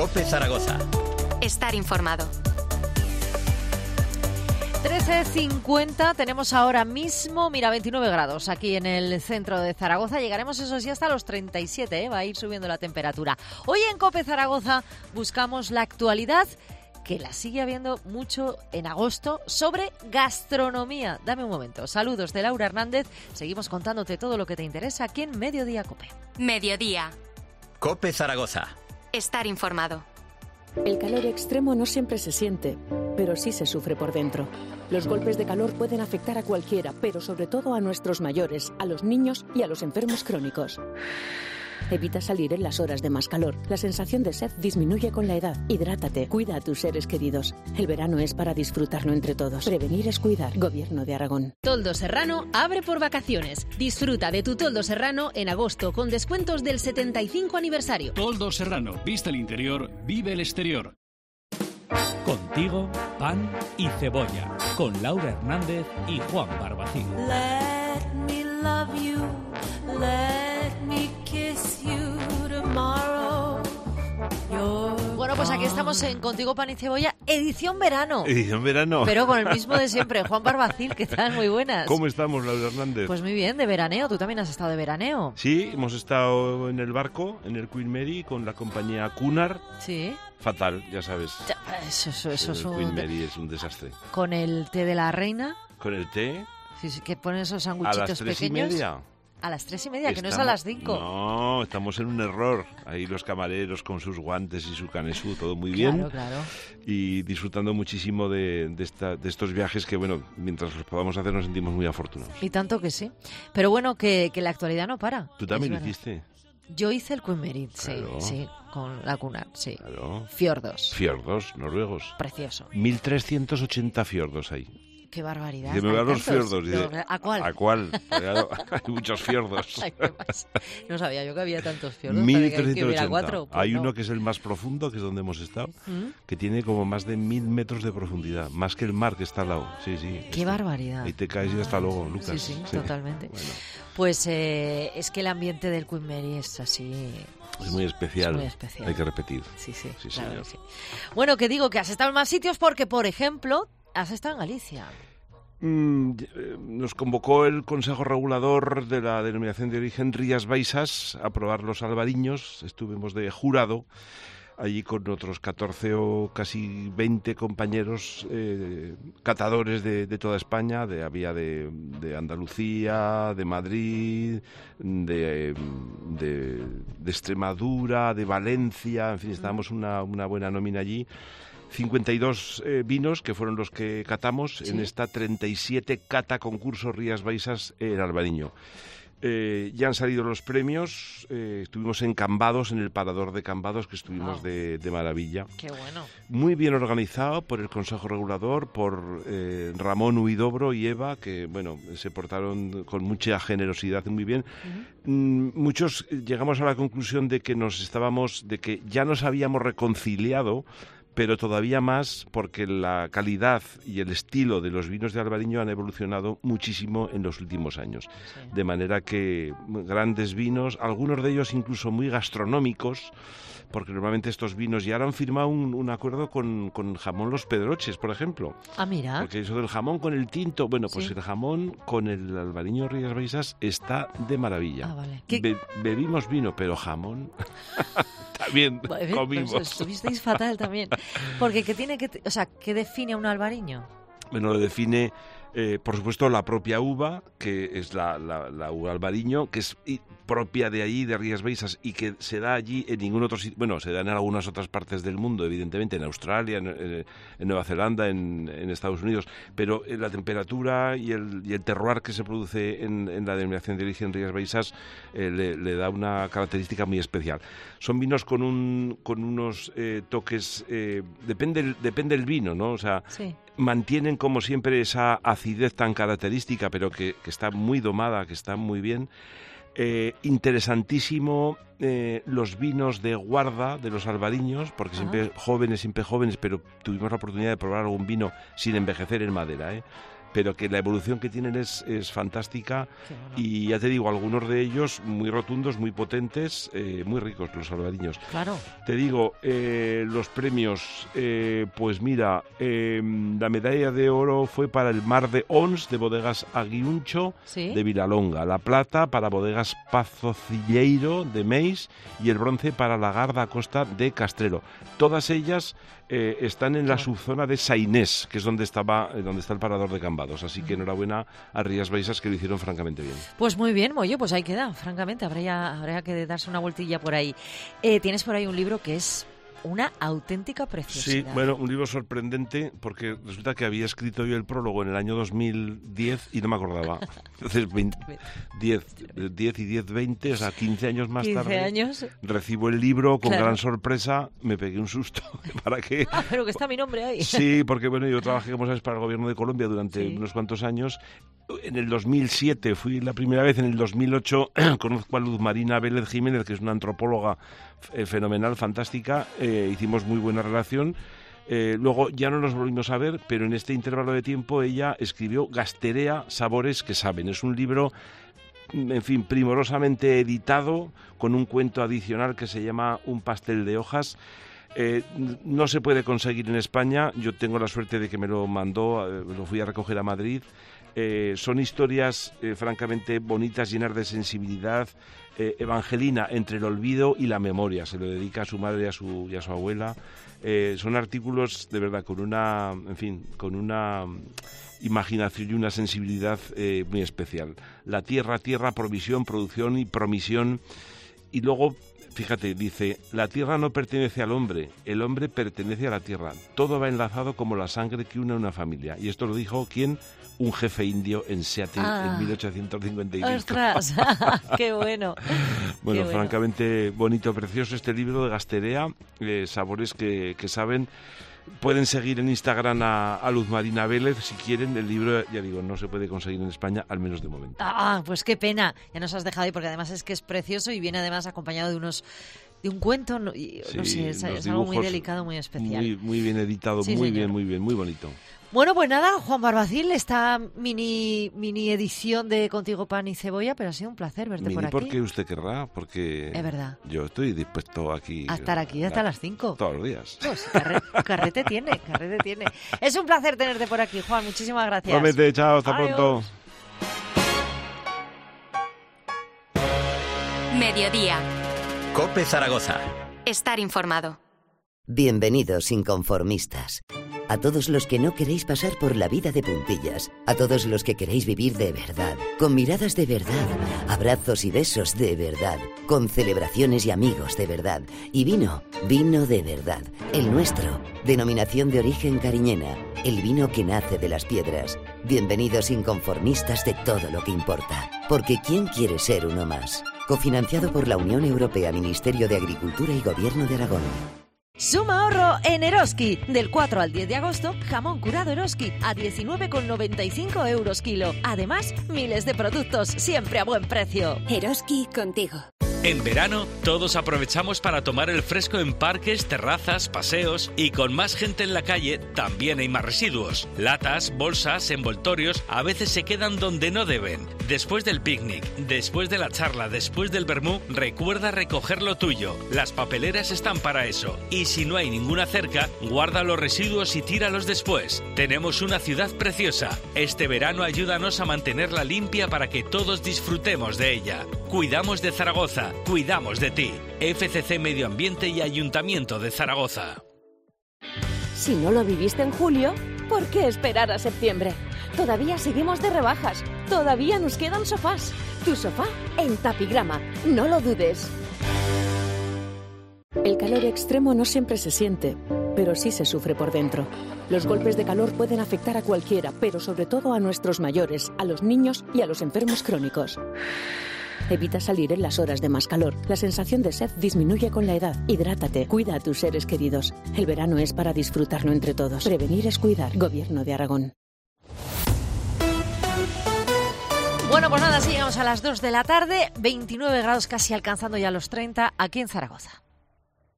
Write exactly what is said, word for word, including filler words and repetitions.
COPE Zaragoza. Estar informado. trece cincuenta, tenemos ahora mismo, mira, veintinueve grados aquí en el centro de Zaragoza. Llegaremos, eso sí, hasta los treinta y siete, ¿eh? Va a ir subiendo la temperatura. Hoy en COPE Zaragoza buscamos la actualidad, que la sigue habiendo mucho en agosto, sobre gastronomía. Dame un momento. Saludos de Laura Hernández. Seguimos contándote todo lo que te interesa aquí en Mediodía COPE. Mediodía. COPE Zaragoza. Estar informado. El calor extremo no siempre se siente, pero sí se sufre por dentro. Los golpes de calor pueden afectar a cualquiera, pero sobre todo a nuestros mayores, a los niños y a los enfermos crónicos. Evita salir en las horas de más calor. La sensación de sed disminuye con la edad. Hidrátate, cuida a tus seres queridos. El verano es para disfrutarlo entre todos. Prevenir es cuidar. Gobierno de Aragón. Toldo Serrano abre por vacaciones. Disfruta de tu Toldo Serrano en agosto con descuentos del setenta y cinco aniversario. Toldo Serrano, viste el interior, vive el exterior. Contigo, pan y cebolla, con Laura Hernández y Juan Barbacín. Let me love you, let me kiss you tomorrow. Bueno, pues aquí estamos en Contigo, pan y cebolla, edición verano. Edición verano. Pero con el mismo de siempre, Juan Barbacil, ¿qué tal? Muy buenas. ¿Cómo estamos, Laura Hernández? Pues muy bien, de veraneo. Tú también has estado de veraneo. Sí, hemos estado en el barco, en el Queen Mary, con la compañía Cunard. Sí. Fatal, ya sabes. Ya, eso, eso, eso el es un... Queen Mary es un desastre. Con el té de la reina. Con el té. Sí, sí, que ponen esos A sanguchitos las tres pequeños. y media. A las tres y media, Estamos, que no es a las cinco. No, estamos en un error. Ahí los camareros con sus guantes y su canesú, todo muy bien. Claro, claro. Y disfrutando muchísimo de, de, esta, de estos viajes que, bueno, mientras los podamos hacer nos sentimos muy afortunados. Y tanto que sí. Pero bueno, que, que la actualidad no para. ¿Tú también lo verdad. hiciste? Yo hice el Queen Mary, sí, Claro. sí, con la Cunard, sí. Claro. Fiordos. Fiordos, noruegos. Precioso. mil trescientos ochenta fiordos hay. Qué barbaridad. Dice, me van ¿Hay los tantos? fiordos. Dice, No, ¿a cuál? ¿A cuál? Claro, hay muchos fiordos. Ay, qué más. No sabía yo que había tantos fiordos. mil Para que- que trescientos hubiera ochenta. cuatro. Pues Hay no. uno que es el más profundo, que es donde hemos estado, ¿Mm? que tiene como más de mil metros de profundidad, más que el mar que está al lado. Sí, sí. Qué está. barbaridad. Ahí te caes y hasta luego, Lucas. Sí, sí, totalmente. Bueno, Pues eh, es que el ambiente del Queen Mary es así. es muy especial. Es muy especial. Hay que repetir. Sí, sí, Sí, claro señor. que sí. Bueno, que digo que has estado en más sitios porque, por ejemplo, has estado en Galicia. Mm, eh, Nos convocó el Consejo Regulador de la Denominación de Origen Rías Baixas a probar los albariños. Estuvimos de jurado allí con otros catorce o casi veinte compañeros eh, catadores de, de toda España. De, había de, de Andalucía, de Madrid, de, de, de Extremadura, de Valencia. En fin, estábamos una, una buena nómina allí. cincuenta y dos eh, vinos que fueron los que catamos Sí. en esta treinta y siete cata concurso Rías Baixas en Albariño. Eh, ya han salido los premios, eh, estuvimos en Cambados, en el parador de Cambados, que estuvimos Wow. de, de maravilla. Qué bueno. Muy bien organizado por el Consejo Regulador, por eh, Ramón Huidobro y Eva, que bueno, se portaron con mucha generosidad y muy bien. Uh-huh. Mm, muchos llegamos a la conclusión de que nos estábamos, de que ya nos habíamos reconciliado, pero todavía más porque la calidad y el estilo de los vinos de Albariño han evolucionado muchísimo en los últimos años. Sí. De manera que grandes vinos, algunos de ellos incluso muy gastronómicos, porque normalmente estos vinos ya han firmado un, un acuerdo con, con Jamón Los Pedroches, por ejemplo. Ah, mira. Porque eso del jamón con el tinto, bueno, pues Sí. el jamón con el Albariño Rías Baixas está de maravilla. Ah, vale. ¿Qué- Be- bebimos vino, pero jamón también Vale, comimos. pues estuvisteis fatal también. Porque ¿qué tiene que, o sea, qué define a un albariño? Bueno, lo define, eh, por supuesto, la propia uva, que es la, la, la uva albariño, que es i- propia de allí, de Rías Baixas, y que se da allí en ningún otro sitio. Bueno, se da en algunas otras partes del mundo, evidentemente, en Australia, en, en- en Nueva Zelanda, en, en Estados Unidos, pero eh, la temperatura y el, y el terroir que se produce en, en la denominación de origen Rías Baixas eh, le, le da una característica muy especial. Son vinos con, un, con unos eh, toques, eh, depende, el- depende el vino, ¿no? O sea, Sí. mantienen como siempre esa acidez tan característica, pero que, que está muy domada, que está muy bien. Eh, interesantísimo eh, los vinos de guarda de los albariños, porque siempre jóvenes, siempre jóvenes, pero tuvimos la oportunidad de probar algún vino sin envejecer en madera, ¿eh? pero que la evolución que tienen es, es fantástica. Bueno. Y ya te digo, algunos de ellos muy rotundos, muy potentes, eh, muy ricos los albariños. Claro. Te digo, eh, los premios, eh, pues mira, eh, la medalla de oro fue para el Mar de Ons de Bodegas Aguiuncho, ¿sí?, de Vilalonga, la plata para Bodegas Pazocilleiro de Meis y el bronce para la Garda Costa de Castrelo. Todas ellas eh, están en la subzona de Sainés, que es donde estaba, eh, donde está el parador de Cambados. Así que enhorabuena a Rías Baixas, que lo hicieron francamente bien. Pues muy bien, Moyo, pues ahí queda, francamente, habría, habría que darse una vueltilla por ahí. Eh, tienes por ahí un libro que es una auténtica preciosidad. Sí, bueno, un libro sorprendente porque resulta que había escrito yo el prólogo en el año dos mil diez y no me acordaba. Entonces, veinte, diez, diez y diez, veinte, o sea, quince años más quince tarde, años. Recibo el libro con Claro. gran sorpresa, me pegué un susto. ¿Para qué? Ah, pero que está mi nombre ahí. Sí, porque bueno, yo trabajé, como sabes, para el gobierno de Colombia durante Sí. unos cuantos años. En el dos mil siete fui la primera vez, en el dos mil ocho conozco a Luz Marina Vélez Jiménez, que es una antropóloga eh, fenomenal, fantástica, eh, hicimos muy buena relación. Eh, luego ya no nos volvimos a ver, pero en este intervalo de tiempo ella escribió Gasterea, Sabores que Saben. Es un libro, en fin, primorosamente editado, con un cuento adicional que se llama Un pastel de hojas. Eh, no se puede conseguir en España. Yo tengo la suerte de que me lo mandó, eh, lo fui a recoger a Madrid. Eh, son historias eh, francamente bonitas, llenas de sensibilidad. Eh, Evangelina, entre el olvido y la memoria, se lo dedica a su madre y a su, y a su abuela. Eh, son artículos de verdad con una, en fin, con una imaginación y una sensibilidad eh, muy especial. La tierra, tierra, provisión, producción y promisión. Y luego, fíjate, dice, la tierra no pertenece al hombre, el hombre pertenece a la tierra. Todo va enlazado como la sangre que une a una familia. Y esto lo dijo, ¿quién? Un jefe indio en Seattle Ah. en mil ochocientos cincuenta y cinco. ¡Ostras! ¡Qué bueno! Bueno, Qué bueno. francamente bonito, precioso este libro de Gasterea, eh, Sabores que, que Saben. Pueden seguir en Instagram a, a Luz Marina Vélez si quieren. El libro, ya digo, no se puede conseguir en España, al menos de momento. Ah, pues qué pena. Ya nos has dejado ahí porque además es que es precioso y viene además acompañado de unos de un cuento, no, y, no Sí, sé, es, los es algo muy dibujos delicado, muy especial. Muy, muy bien editado, Sí, muy señor. bien, muy bien, muy bonito. Bueno, pues nada, Juan Barbacil, esta mini mini edición de Contigo Pan y Cebolla, pero ha sido un placer verte Mini por aquí. porque usted querrá, porque Es verdad. yo estoy dispuesto aquí A estar aquí hasta las cinco. todos los días. Pues, carre- carrete tiene, carrete tiene. Es un placer tenerte por aquí, Juan. Muchísimas gracias. Promete, chao, hasta Adiós. pronto. Mediodía. COPE Zaragoza. Estar informado. Bienvenidos inconformistas. A todos los que no queréis pasar por la vida de puntillas, a todos los que queréis vivir de verdad, con miradas de verdad, abrazos y besos de verdad, con celebraciones y amigos de verdad, y vino, vino de verdad, el nuestro, denominación de origen cariñena, el vino que nace de las piedras. Bienvenidos inconformistas de todo lo que importa, porque ¿quién quiere ser uno más? Cofinanciado por la Unión Europea, Ministerio de Agricultura y Gobierno de Aragón. Suma ahorro en Eroski. Del cuatro al diez de agosto, jamón curado Eroski a diecinueve con noventa y cinco euros kilo. Además, miles de productos siempre a buen precio. Eroski contigo. En verano, todos aprovechamos para tomar el fresco en parques, terrazas, paseos y con más gente en la calle también hay más residuos. Latas, bolsas, envoltorios a veces se quedan donde no deben. Después del picnic, después de la charla, después del vermú, recuerda recoger lo tuyo. Las papeleras están para eso. Y si no hay ninguna cerca, guarda los residuos y tíralos después. Tenemos una ciudad preciosa. Este verano ayúdanos a mantenerla limpia para que todos disfrutemos de ella. Cuidamos de Zaragoza, cuidamos de ti. F C C Medio Ambiente y Ayuntamiento de Zaragoza. Si no lo viviste en julio, ¿por qué esperar a septiembre? Todavía seguimos de rebajas, todavía nos quedan sofás. Tu sofá en Tapigrama, no lo dudes. El calor extremo no siempre se siente, pero sí se sufre por dentro. Los golpes de calor pueden afectar a cualquiera, pero sobre todo a nuestros mayores, a los niños y a los enfermos crónicos. Evita salir en las horas de más calor. La sensación de sed disminuye con la edad. Hidrátate, cuida a tus seres queridos. El verano es para disfrutarlo entre todos. Prevenir es cuidar. Gobierno de Aragón. Bueno, pues nada, sí, llegamos a las dos de la tarde, veintinueve grados casi alcanzando ya los treinta aquí en Zaragoza.